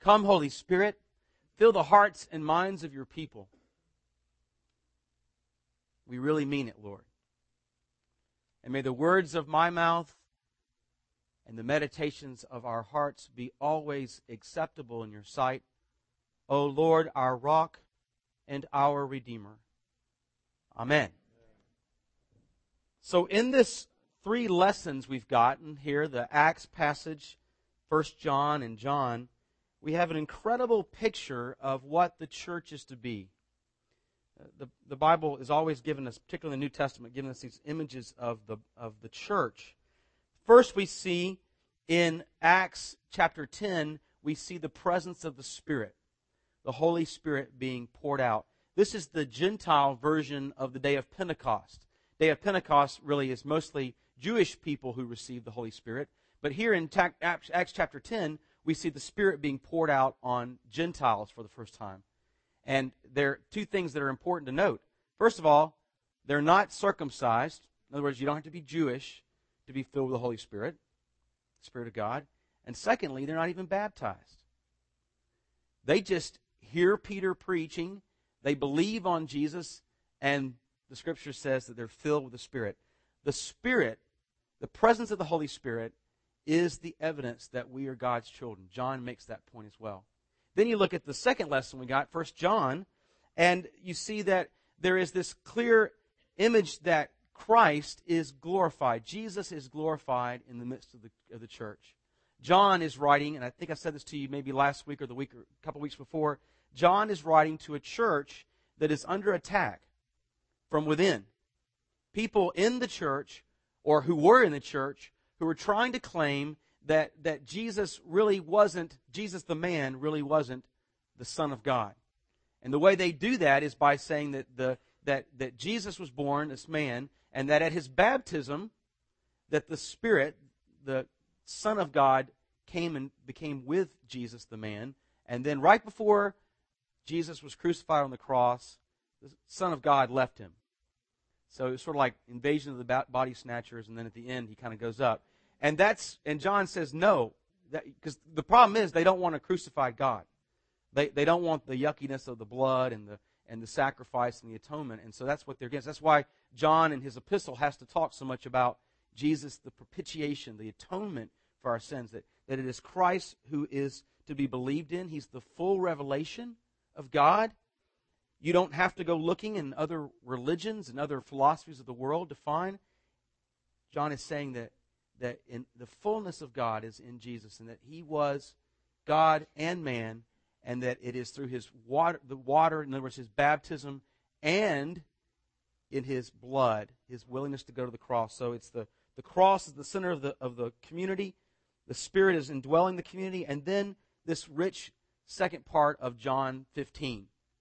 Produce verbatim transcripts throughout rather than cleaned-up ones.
Come, Holy Spirit, fill the hearts and minds of your people. We really mean it, Lord. And may the words of my mouth and the meditations of our hearts be always acceptable in your sight, O Lord, our rock and our Redeemer. Amen. So in this three lessons we've gotten here, the Acts passage, First John and John, we have an incredible picture of what the church is to be. The, the Bible is always giving us, particularly in the New Testament, giving us these images of the, of the church. First we see in Acts chapter ten, we see the presence of the Spirit, the Holy Spirit being poured out. This is the Gentile version of the day of Pentecost. Day of Pentecost really is mostly Jewish people who receive the Holy Spirit. But here in Acts chapter ten, we see the Spirit being poured out on Gentiles for the first time. And there are two things that are important to note. First of all, they're not circumcised. In other words, you don't have to be Jewish to be filled with the Holy Spirit, the Spirit of God. And secondly, they're not even baptized. They just hear Peter preaching, they believe on Jesus, and the Scripture says that they're filled with the Spirit. The Spirit, the presence of the Holy Spirit, is the evidence that we are God's children. John makes that point as well. Then you look at the second lesson we got, First John, and you see that there is this clear image that Christ is glorified. Jesus is glorified in the midst of the, of the church. John is writing, and I think I said this to you maybe last week or the week or a couple weeks before. John is writing to a church that is under attack from within. People in the church, or who were in the church, who were trying to claim that, that Jesus really wasn't, Jesus the man really wasn't the Son of God. And the way they do that is by saying that the that, that Jesus was born, this man, and that at his baptism, that the Spirit, the Son of God, came and became with Jesus the man. And then right before Jesus was crucified on the cross, the Son of God left him. So it's sort of like invasion of the body snatchers, and then at the end he kind of goes up. And that's and John says no, because the problem is they don't want to crucify God. They they don't want the yuckiness of the blood and the and the sacrifice and the atonement, and so that's what they're against. That's why John in his epistle has to talk so much about Jesus, the propitiation, the atonement for our sins. That that it is Christ who is to be believed in. He's the full revelation of God. You don't have to go looking in other religions and other philosophies of the world to find. John is saying that that in the fullness of God is in Jesus, and that He was God and man, and that it is through His water, the water, in other words, His baptism, and in His blood, His willingness to go to the cross. So it's the, the cross is the center of the of the community. The Spirit is indwelling the community, and then this rich second part of John fifteen,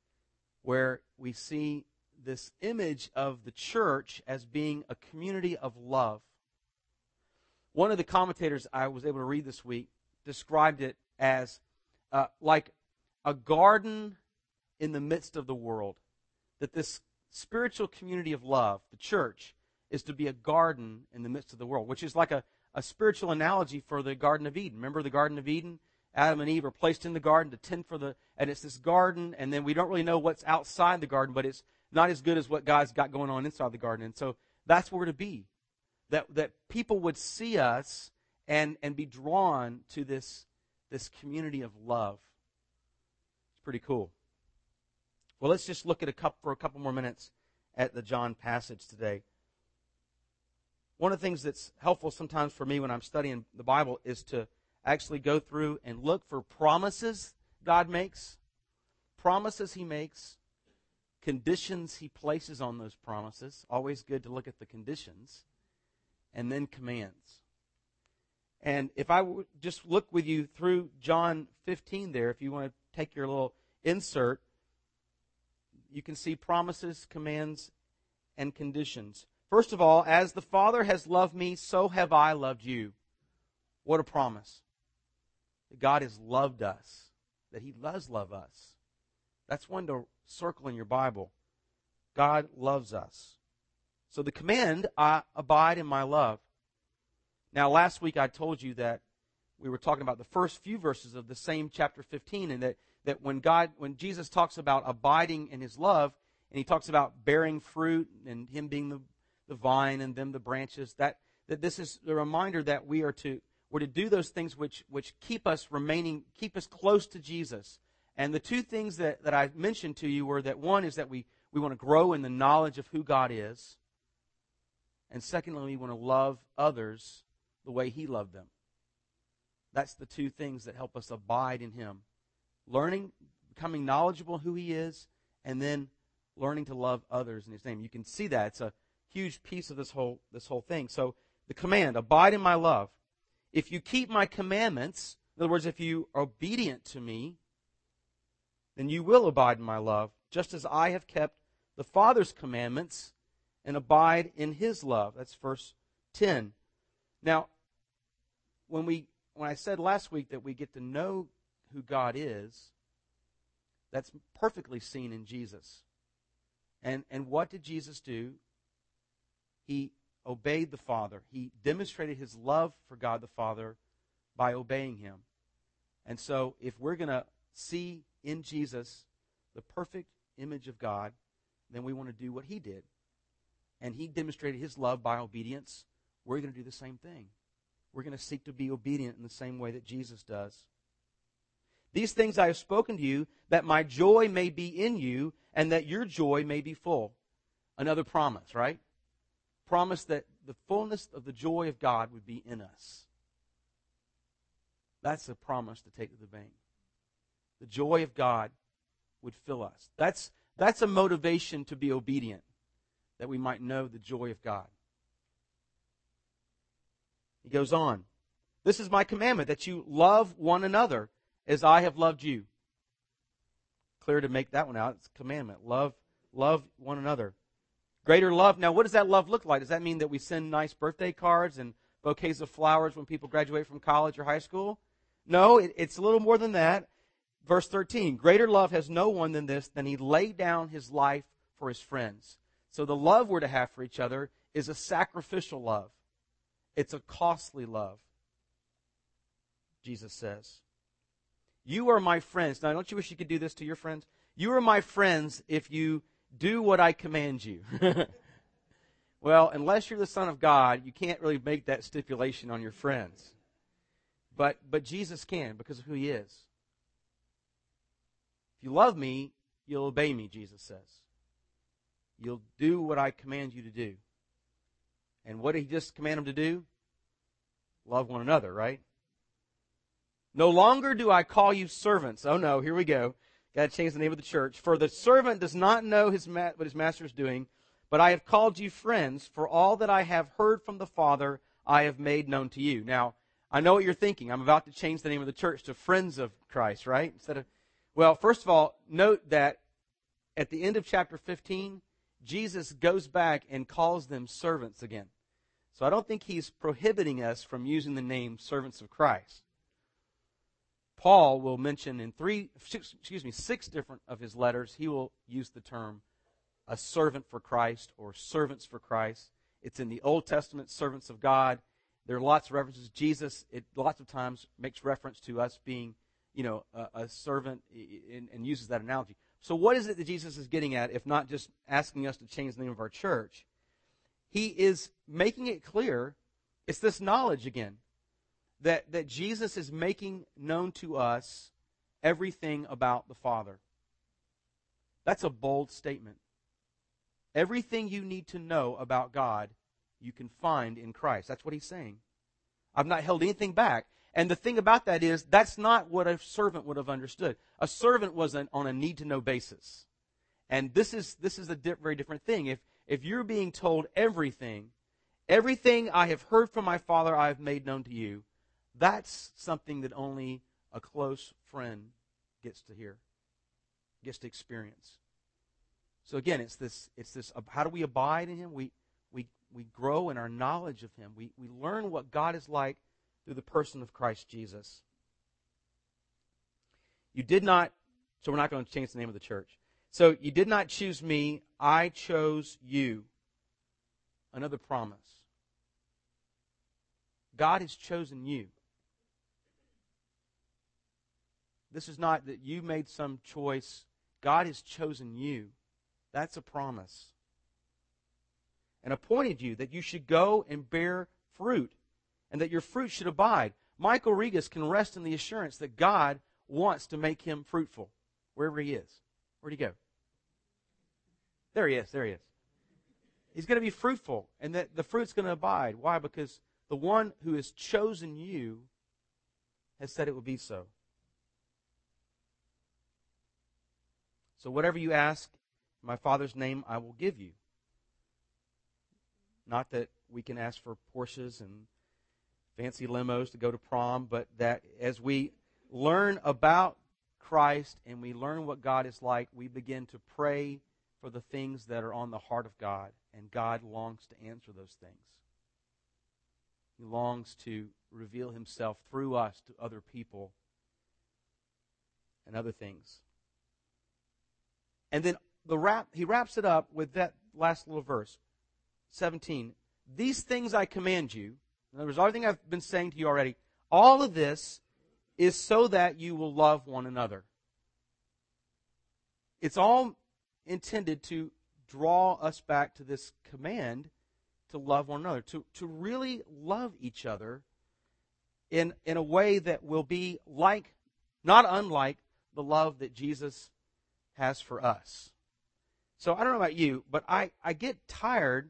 where we see this image of the church as being a community of love. One of the commentators I was able to read this week described it as uh, like a garden in the midst of the world. That this spiritual community of love, the church, is to be a garden in the midst of the world, which is like a, a spiritual analogy for the Garden of Eden. Remember the Garden of Eden? Adam and Eve are placed in the garden to tend for the, and it's this garden, and then we don't really know what's outside the garden, but it's not as good as what God's got going on inside the garden. And so that's where we're to be. That that people would see us and, and be drawn to this, this community of love. It's pretty cool. Well, let's just look at a couple, for a couple more minutes at the John passage today. One of the things that's helpful sometimes for me when I'm studying the Bible is to actually go through and look for promises God makes, promises He makes, conditions He places on those promises. Always good to look at the conditions. And then commands. And if I would just look with you through John fifteen there, if you want to take your little insert, you can see promises, commands, and conditions. First of all, as the Father has loved me, so have I loved you. What a promise. That God has loved us. That He does love us. That's one to circle in your Bible. God loves us. So the command, I abide in my love. Now, last week I told you that we were talking about the first few verses of the same chapter fifteen, and that, that when God, when Jesus talks about abiding in His love, and He talks about bearing fruit and Him being the, the vine and them the branches, that, that this is a reminder that we are to we're to do those things which which keep us remaining, keep us close to Jesus. And the two things that, that I mentioned to you were that one is that we, we want to grow in the knowledge of who God is. And secondly, we want to love others the way He loved them. That's the two things that help us abide in Him. Learning, becoming knowledgeable who He is, and then learning to love others in His name. You can see that. It's a huge piece of this whole this whole thing. So the command, abide in my love. If you keep my commandments, in other words, if you are obedient to me, then you will abide in my love, just as I have kept the Father's commandments and abide in His love. That's verse ten. Now, when we when I said last week that we get to know who God is, that's perfectly seen in Jesus. And and what did Jesus do? He obeyed the Father. He demonstrated His love for God the Father by obeying Him. And so if we're going to see in Jesus the perfect image of God, then we want to do what He did. And He demonstrated His love by obedience. We're going to do the same thing. We're going to seek to be obedient in the same way that Jesus does. These things I have spoken to you, that my joy may be in you, and that your joy may be full. Another promise, right? Promise that the fullness of the joy of God would be in us. That's a promise to take to the bank. The joy of God would fill us. That's, that's a motivation to be obedient, that we might know the joy of God. He goes on. This is my commandment, that you love one another as I have loved you. Clear to make that one out. It's a commandment. Love, love one another. Greater love. Now, what does that love look like? Does that mean that we send nice birthday cards and bouquets of flowers when people graduate from college or high school? No, it, it's a little more than that. Verse thirteen, greater love has no one than this, than he laid down his life for his friends. So the love we're to have for each other is a sacrificial love. It's a costly love, Jesus says. You are my friends. Now, don't you wish you could do this to your friends? You are my friends if you do what I command you. Well, unless you're the Son of God, you can't really make that stipulation on your friends. But but Jesus can, because of who He is. If you love me, you'll obey me, Jesus says. You'll do what I command you to do. And what did He just command them to do? Love one another, right? No longer do I call you servants. Oh no, here we go. Got to change the name of the church. For the servant does not know his ma- what his master is doing, but I have called you friends, for all that I have heard from the Father I have made known to you. Now, I know what you're thinking. I'm about to change the name of the church to Friends of Christ, right? Instead of, well, first of all, note that at the end of chapter fifteen, Jesus goes back and calls them servants again. So I don't think He's prohibiting us from using the name servants of Christ. Paul will mention in three, excuse me, six different of his letters, he will use the term a servant for Christ or servants for Christ. It's in the Old Testament, servants of God. There are lots of references. Jesus, it lots of times makes reference to us being, you know, a, a servant and, and uses that analogy. So what is it that Jesus is getting at, if not just asking us to change the name of our church? He is making it clear, it's this knowledge again, that, that Jesus is making known to us everything about the Father. That's a bold statement. Everything you need to know about God, you can find in Christ. That's what He's saying. I've not held anything back. And the thing about that is, that's not what a servant would have understood. A servant was an, on a need-to-know basis. And this is this is a di- very different thing. If if you're being told everything, everything I have heard from my Father I have made known to you, that's something that only a close friend gets to hear, gets to experience. So again, it's this, it's this, how do we abide in Him? We we we grow in our knowledge of Him. We we learn what God is like through the person of Christ Jesus. You did not, so we're not going to change the name of the church. So you did not choose me, I chose you. Another promise. God has chosen you. This is not that you made some choice. God has chosen you. That's a promise. And appointed you that you should go and bear fruit, and that your fruit should abide. Michael Regas can rest in the assurance that God wants to make him fruitful, wherever he is. Where'd he go? There he is, there he is. He's going to be fruitful, and that the fruit's going to abide. Why? Because the one who has chosen you has said it would be so. So whatever you ask in my Father's name, I will give you. Not that we can ask for Porsches and fancy limos to go to prom, but that as we learn about Christ and we learn what God is like, we begin to pray for the things that are on the heart of God, and God longs to answer those things. He longs to reveal himself through us to other people and other things. And then the wrap, he wraps it up with that last little verse, seventeen. These things I command you. In other words, everything I've been saying to you already, all of this is so that you will love one another. It's all intended to draw us back to this command to love one another, to, to really love each other in, in a way that will be like, not unlike, the love that Jesus has for us. So I don't know about you, but I, I get tired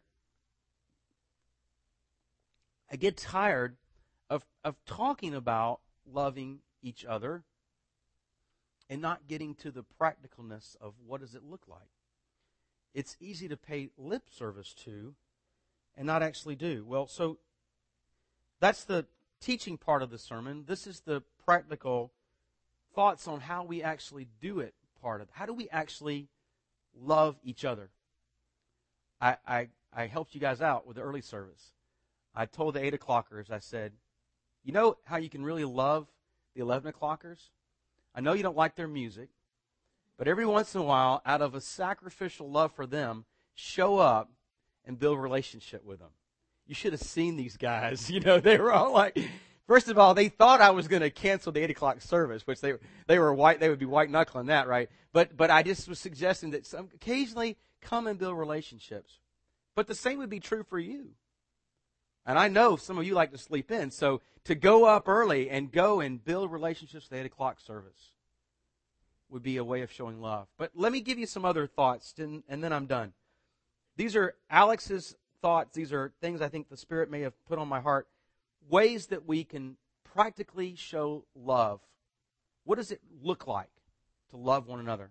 I get tired of, of talking about loving each other and not getting to the practicalness of what does it look like. It's easy to pay lip service to and not actually do. Well, so that's the teaching part of the sermon. This is the practical thoughts on how we actually do it part of it. How do we actually love each other? I, I, I helped you guys out with the early service. I told the eight o'clockers, I said, you know how you can really love the eleven o'clockers? I know you don't like their music, but every once in a while, out of a sacrificial love for them, show up and build a relationship with them. You should have seen these guys. You know, they were all like, first of all, they thought I was going to cancel the eight o'clock service, which they they were white, they would be white knuckling that, right? But but I just was suggesting that some occasionally come and build relationships. But the same would be true for you. And I know some of you like to sleep in, so to go up early and go and build relationships with the eight o'clock service would be a way of showing love. But let me give you some other thoughts, and, and then I'm done. These are Alex's thoughts. These are things I think the Spirit may have put on my heart. Ways that we can practically show love. What does it look like to love one another?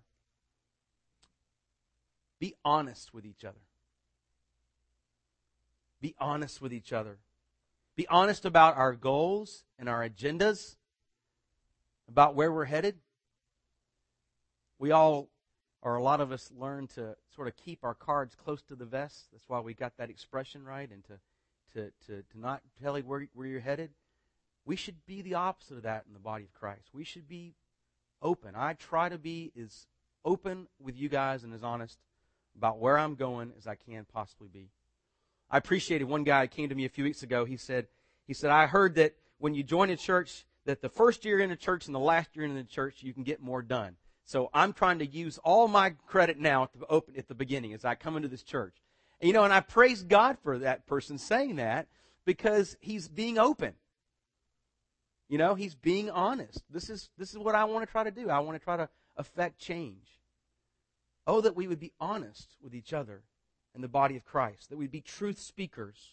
Be honest with each other. Be honest with each other. Be honest about our goals and our agendas, about where we're headed. We all, or a lot of us, learn to sort of keep our cards close to the vest. That's why we got that expression, right? And to to to, to not tell you where, where you're headed. We should be the opposite of that in the body of Christ. We should be open. I try to be as open with you guys and as honest about where I'm going as I can possibly be. I appreciated one guy who came to me a few weeks ago. He said, he said, I heard that when you join a church, that the first year in the church and the last year in the church, you can get more done. So I'm trying to use all my credit now at the, open, at the beginning as I come into this church. And, you know, and I praise God for that person saying that because he's being open. You know, he's being honest. This is, this is what I want to try to do. I want to try to affect change. Oh, that we would be honest with each other in the body of Christ, that we'd be truth speakers.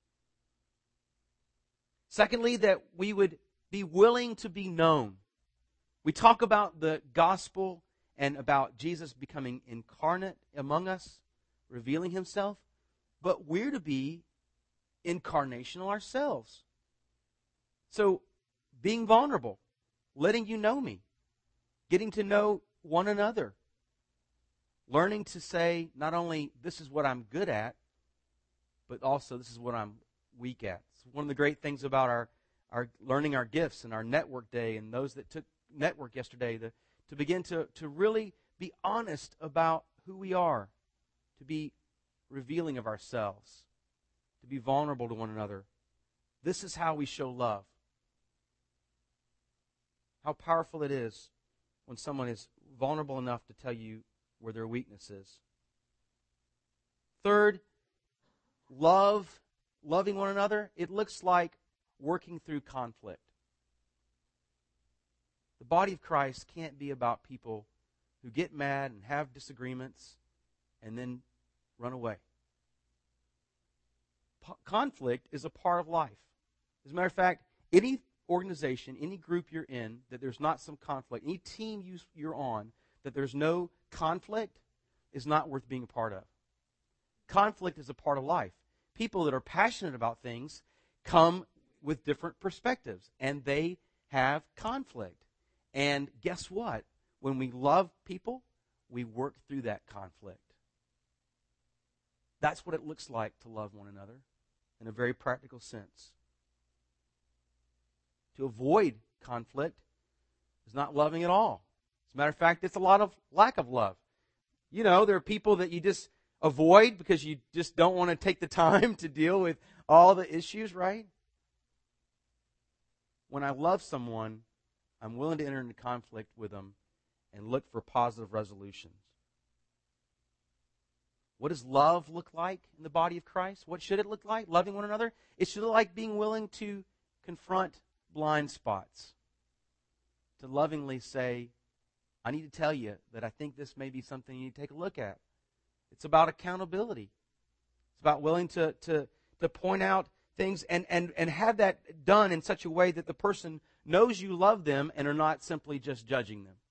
Secondly, that we would be willing to be known. We talk about the gospel and about Jesus becoming incarnate among us, revealing himself, but we're to be incarnational ourselves. So, being vulnerable, letting you know me, getting to know one another, learning to say not only this is what I'm good at, but also this is what I'm weak at. It's one of the great things about our, our learning our gifts and our network day and those that took network yesterday, the, to begin to, to really be honest about who we are, to be revealing of ourselves, to be vulnerable to one another. This is how we show love. How powerful it is when someone is vulnerable enough to tell you where their weakness is. Third, love, loving one another, it looks like working through conflict. The body of Christ can't be about people who get mad and have disagreements and then run away. P- conflict is a part of life. As a matter of fact, any organization, any group you're in, that there's not some conflict, any team you, you're on, that there's no conflict, is not worth being a part of. Conflict is a part of life. People that are passionate about things come with different perspectives, and they have conflict. And guess what? When we love people, we work through that conflict. That's what it looks like to love one another in a very practical sense. To avoid conflict is not loving at all. As a matter of fact, it's a lot of lack of love. You know, there are people that you just avoid because you just don't want to take the time to deal with all the issues, right? When I love someone, I'm willing to enter into conflict with them and look for positive resolutions. What does love look like in the body of Christ? What should it look like? Loving one another? It should look like being willing to confront blind spots. To lovingly say, I need to tell you that I think this may be something you need to take a look at. It's about accountability. It's about willing to, to, to point out things and, and, and have that done in such a way that the person knows you love them and are not simply just judging them.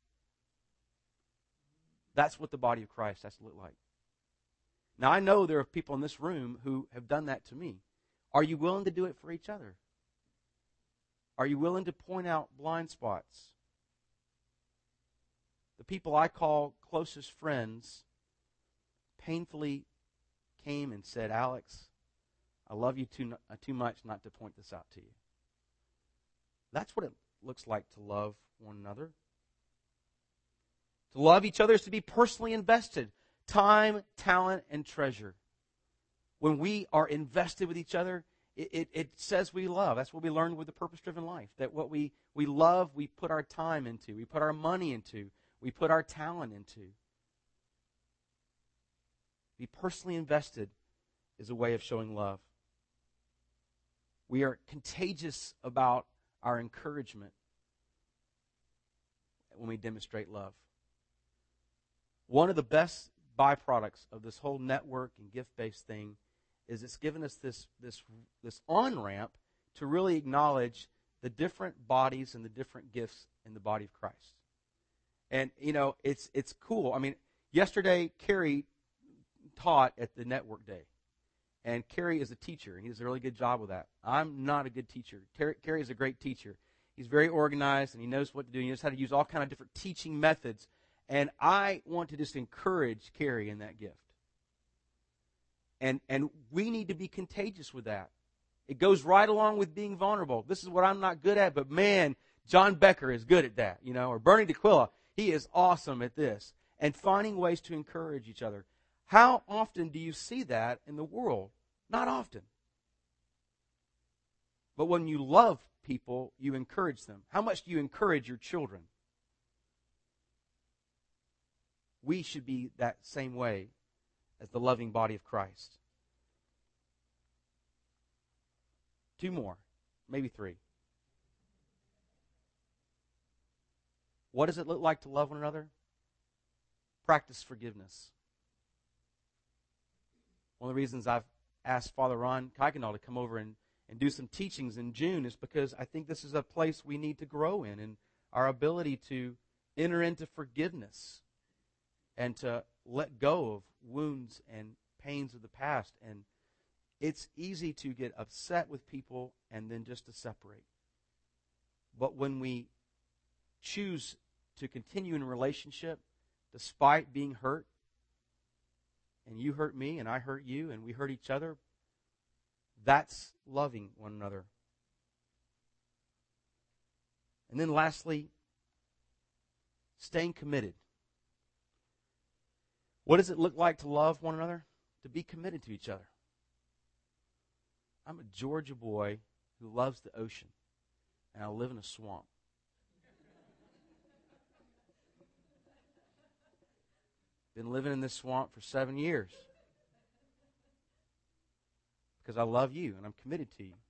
That's what the body of Christ has to look like. Now, I know there are people in this room who have done that to me. Are you willing to do it for each other? Are you willing to point out blind spots? The people I call closest friends painfully came and said, Alex, I love you too, uh, too much not to point this out to you. That's what it looks like to love one another. To love each other is to be personally invested. Time, talent, and treasure. When we are invested with each other, it, it, it says we love. That's what we learned with the purpose-driven life. That what we, we love, we put our time into. We put our money into. We put our talent into. Be personally invested is a way of showing love. We are contagious about our encouragement when we demonstrate love. One of the best byproducts of this whole network and gift-based thing is it's given us this, this, this on-ramp to really acknowledge the different bodies and the different gifts in the body of Christ. And, you know, it's it's cool. I mean, yesterday, Kerry taught at the network day. And Kerry is a teacher, and he does a really good job with that. I'm not a good teacher. Kerry is a great teacher. He's very organized, and he knows what to do. He knows how to use all kind of different teaching methods. And I want to just encourage Kerry in that gift. And and we need to be contagious with that. It goes right along with being vulnerable. This is what I'm not good at, but man, John Becker is good at that, you know, or Bernie DeQuilla, he is awesome at this. And finding ways to encourage each other. How often do you see that in the world? Not often. But when you love people, you encourage them. How much do you encourage your children? We should be that same way as the loving body of Christ. Two more, maybe three. What does it look like to love one another? Practice forgiveness. One of the reasons I've asked Father Ron Kuykendall to come over and, and do some teachings in June is because I think this is a place we need to grow in, in our ability to enter into forgiveness and to let go of wounds and pains of the past. And it's easy to get upset with people and then just to separate. But when we choose to continue in a relationship despite being hurt, and you hurt me and I hurt you and we hurt each other, that's loving one another. And then lastly, staying committed. What does it look like to love one another? To be committed to each other. I'm a Georgia boy who loves the ocean, and I live in a swamp. Been living in this swamp for seven years. Because I love you and I'm committed to you.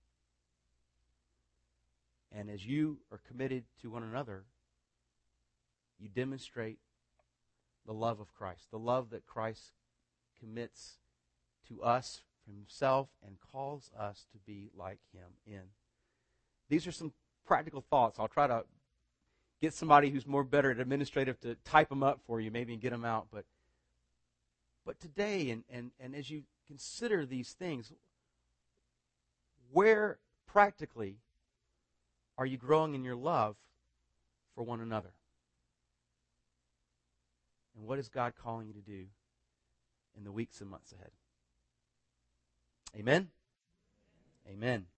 And as you are committed to one another, you demonstrate the love of Christ, the love that Christ commits to us from himself and calls us to be like him in. These are some practical thoughts. I'll try to get somebody who's more better at administrative to type them up for you maybe and get them out. But but today, and, and, and as you consider these things, where practically are you growing in your love for one another? And what is God calling you to do in the weeks and months ahead? Amen? Amen.